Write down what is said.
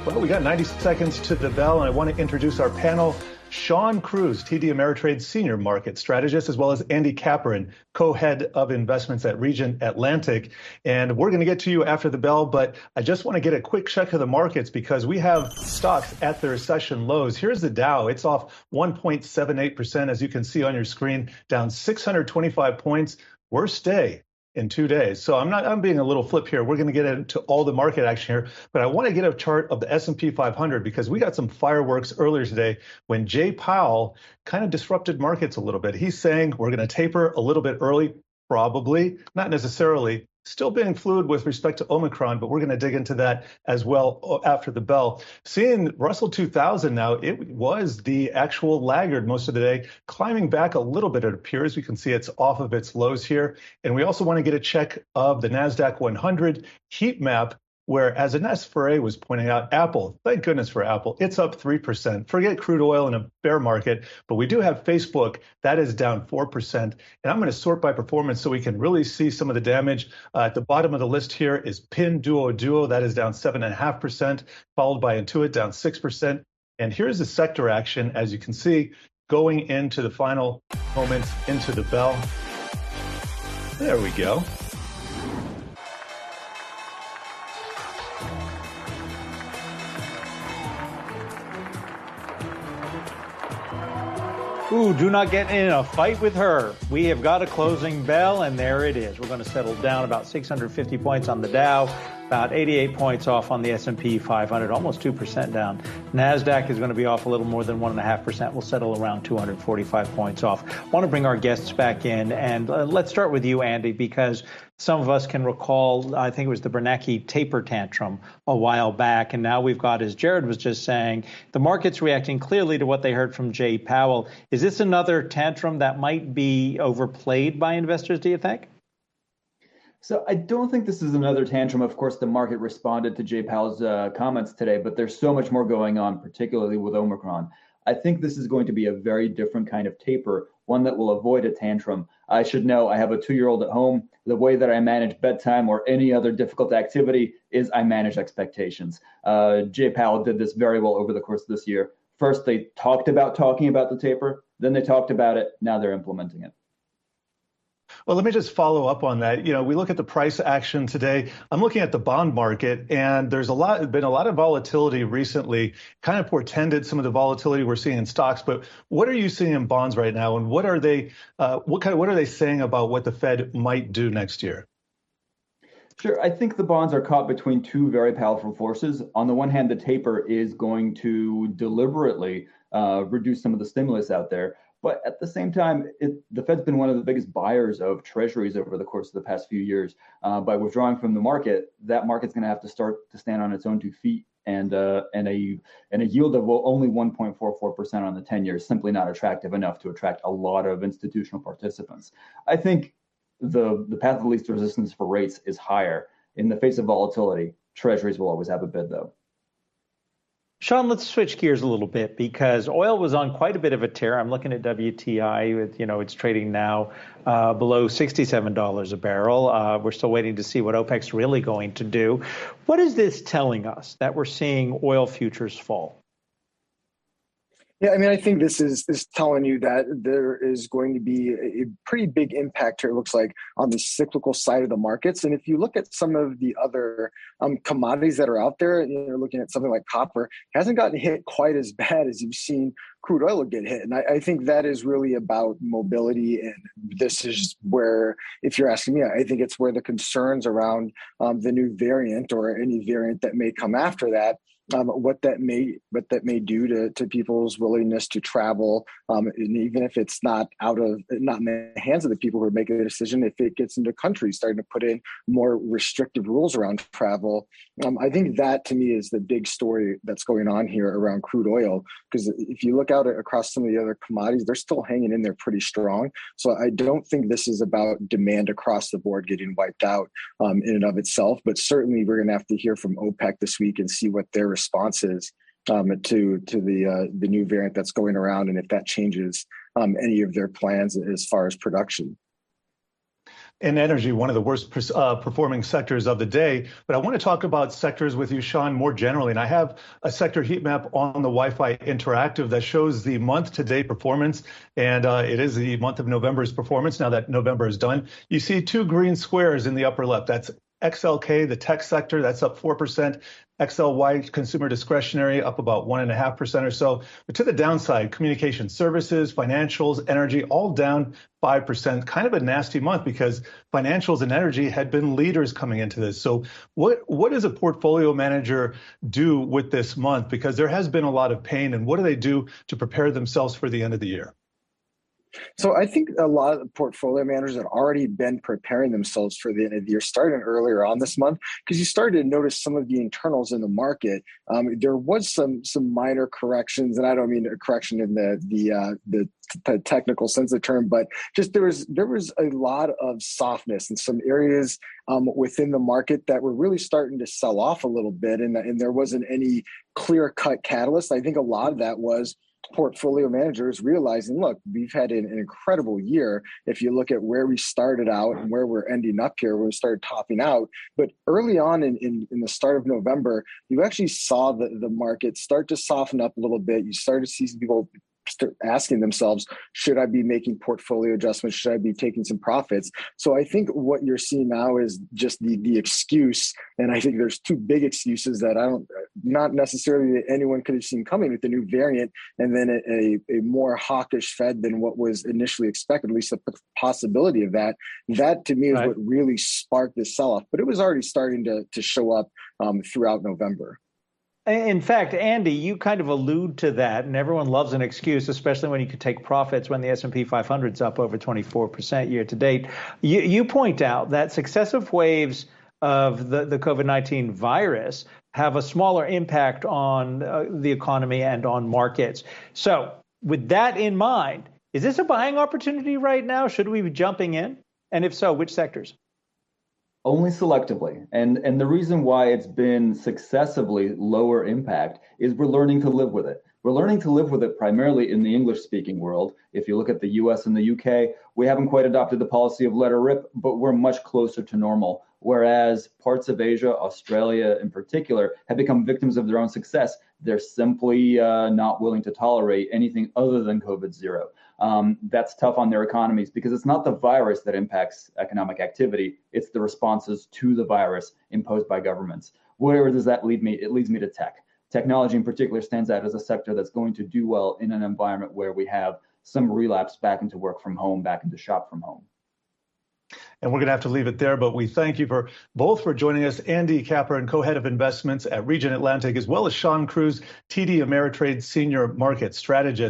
Well, we got 90 seconds to the bell, and I want to introduce our panel. Sean Cruz, TD Ameritrade Senior Market Strategist, as well as Andy Capron, Co-Head of Investments at Regent Atlantic. And we're going to get to you after the bell, but I just want to get a quick check of the markets because we have stocks at their session lows. Here's the Dow. It's off 1.78%, as you can see on your screen, down 625 points. Worst day in 2 days. So I'm being a little flip here. We're going to get into all the market action here, but I want to get a chart of the S&P 500 because we got some fireworks earlier today when Jay Powell kind of disrupted markets a little bit. He's saying we're going to taper a little bit early, probably, not necessarily. Still being fluid with respect to Omicron, but we're going to dig into that as well after the bell. Seeing Russell 2000 now, it was the actual laggard most of the day, climbing back a little bit, it appears. You can see it's off of its lows here. And we also want to get a check of the NASDAQ 100 heat map, where, as Ines Ferre was pointing out, Apple, thank goodness for Apple, it's up 3%. Forget crude oil in a bear market, but we do have Facebook, that is down 4%. And I'm going to sort by performance so we can really see some of the damage. At the bottom of the list here is Pinduoduo, that is down 7.5%, followed by Intuit, down 6%. And here's the sector action, as you can see, going into the final moments into the bell. There we go. Ooh, do not get in a fight with her. We have got a closing bell, and there it is. We're going to settle down about 650 points on the Dow, about 88 points off on the S&P 500, almost 2% down. NASDAQ is going to be off a little more than 1.5%. We'll settle around 245 points off. I want to bring our guests back in, and let's start with you, Andy, because some of us can recall, I think it was the Bernanke taper tantrum a while back, and now we've got, as Jared was just saying, the market's reacting clearly to what they heard from Jay Powell. Is this another tantrum that might be overplayed by investors, do you think? So I don't think this is another tantrum. Of course, the market responded to Jay Powell's comments today, but there's so much more going on, particularly with Omicron. I think this is going to be a very different kind of taper, one that will avoid a tantrum. I should know I have a 2-year-old at home. The way that I manage bedtime or any other difficult activity is I manage expectations. Jay Powell did this very well over the course of this year. First, they talked about talking about the taper. Then they talked about it. Now they're implementing it. Well, let me just follow up on that. We look at the price action today. I'm looking at the bond market, and there's been a lot of volatility recently, kind of portended some of the volatility we're seeing in stocks. But what are you seeing in bonds right now, and what are they saying about what the Fed might do next year? Sure. I think the bonds are caught between two very powerful forces. On the one hand, the taper is going to deliberately reduce some of the stimulus out there. But at the same time, the Fed's been one of the biggest buyers of treasuries over the course of the past few years. By withdrawing from the market, that market's going to have to start to stand on its own 2 feet. And a yield of only 1.44% on the 10-year is simply not attractive enough to attract a lot of institutional participants. I think the path of least resistance for rates is higher. In the face of volatility, treasuries will always have a bid, though. Sean, let's switch gears a little bit because oil was on quite a bit of a tear. I'm looking at WTI with, it's trading now below $67 a barrel. We're still waiting to see what OPEC's really going to do. What is this telling us that we're seeing oil futures fall? Yeah, I think this is telling you that there is going to be a pretty big impact here, it looks like, on the cyclical side of the markets. And if you look at some of the other commodities that are out there, you're looking at something like copper, hasn't gotten hit quite as bad as you've seen crude oil get hit. And I think that is really about mobility. And this is where, if you're asking me, I think it's where the concerns around the new variant or any variant that may come after that, what that may do to people's willingness to travel, and even if it's not in the hands of the people who are making the decision, if it gets into countries starting to put in more restrictive rules around travel, I think that to me is the big story that's going on here around crude oil. Because if you look out across some of the other commodities, they're still hanging in there pretty strong. So I don't think this is about demand across the board getting wiped out in and of itself. But certainly we're going to have to hear from OPEC this week and see what their response is to the new variant that's going around, and if that changes any of their plans as far as production. And energy, one of the worst performing sectors of the day. But I want to talk about sectors with you, Sean, more generally. And I have a sector heat map on the Wi-Fi Interactive that shows the month-to-date performance. And it is the month of November's performance. Now that November is done, you see two green squares in the upper left. That's XLK, the tech sector, that's up 4%. XLY, consumer discretionary, up about 1.5% or so. But to the downside, communication services, financials, energy, all down 5%. Kind of a nasty month because financials and energy had been leaders coming into this. So what does a portfolio manager do with this month? Because there has been a lot of pain. And what do they do to prepare themselves for the end of the year? So I think a lot of portfolio managers have already been preparing themselves for the end of the year, starting earlier on this month, because you started to notice some of the internals in the market. There was some minor corrections, and I don't mean a correction in the technical sense of the term, but just there was a lot of softness in some areas within the market that were really starting to sell off a little bit, and there wasn't any clear-cut catalyst. I think a lot of that was portfolio managers realizing, look, we've had an incredible year. If you look at where we started out and where we're ending up here, when we started topping out. But early on in the start of November, you actually saw the market start to soften up a little bit. You started to see some people start asking themselves, should I be making portfolio adjustments? Should I be taking some profits? So I think what you're seeing now is just the excuse. And I think there's two big excuses that not necessarily that anyone could have seen coming with the new variant, and then a more hawkish Fed than what was initially expected, at least the possibility of that. That to me is what really sparked this sell-off, but it was already starting to show up throughout November. In fact, Andy, you kind of allude to that, and everyone loves an excuse, especially when you can take profits when the S&P 500 is up over 24% year to date. You point out that successive waves of the COVID-19 virus have a smaller impact on the economy and on markets. So with that in mind, is this a buying opportunity right now? Should we be jumping in? And if so, which sectors? Only selectively. And the reason why it's been successively lower impact is we're learning to live with it. We're learning to live with it primarily in the English-speaking world. If you look at the US and the UK, we haven't quite adopted the policy of let her rip, but we're much closer to normal. Whereas parts of Asia, Australia in particular, have become victims of their own success. They're simply not willing to tolerate anything other than COVID-0. That's tough on their economies because it's not the virus that impacts economic activity. It's the responses to the virus imposed by governments. Where does that lead me? It leads me to tech. Technology in particular stands out as a sector that's going to do well in an environment where we have some relapse back into work from home, back into shop from home. And we're going to have to leave it there, but we thank you both for joining us. Andy Capron, co-head of investments at Region Atlantic, as well as Sean Cruz, TD Ameritrade Senior Market Strategist.